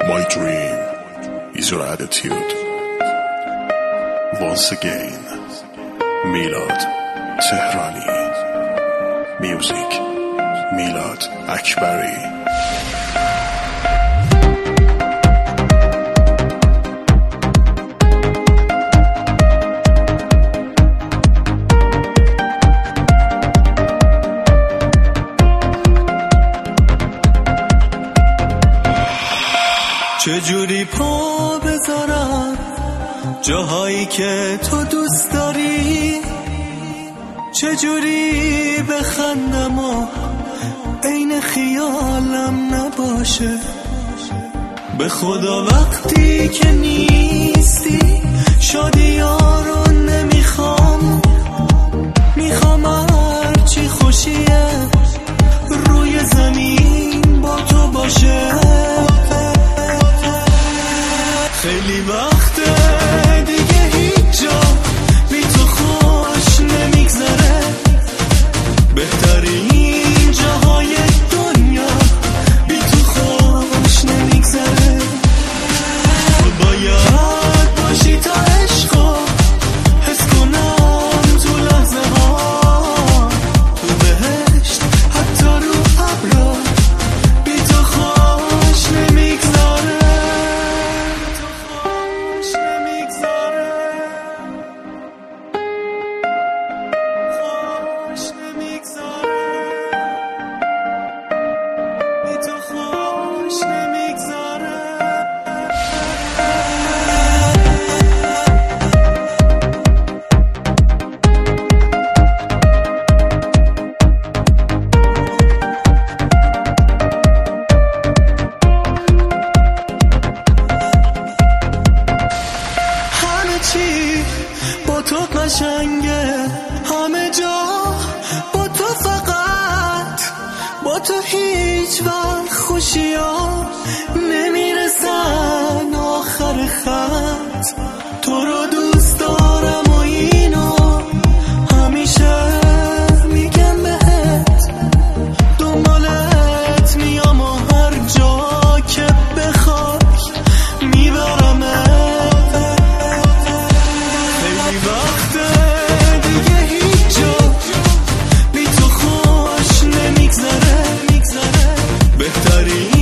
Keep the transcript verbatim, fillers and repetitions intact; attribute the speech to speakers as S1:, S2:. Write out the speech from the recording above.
S1: My dream is your attitude. Once again, Milad Tehrani. Music, Milad Akbari.
S2: چجوری پا بذارم جاهایی که تو دوست داری، چجوری بخندم و عین خیالم نباشه. به خدا وقتی که نیستی شادی ها رو نمیخوام، میخوام هرچی خوشیه روی زمین با تو باشه. خیلی وقته دیگه هیچ جا بی تو خوش نمیگذره، بهترین جاهای دنیا بی تو خوش نمیگذره. تو باید باشی تا عشقو حس کنم تو لحظه ها، تو بهشت حتی رو ابرا بی تو خوش نمیگذره. با تو قشنگه همه جا، با تو فقط، با تو هیچ وقت خوشی ها نمیرسن آخر خط. تو رو دوست دارم و اینو همیشه میگم بهت، دنبالت میام و هر جا که بخوای میبرمت. بهترین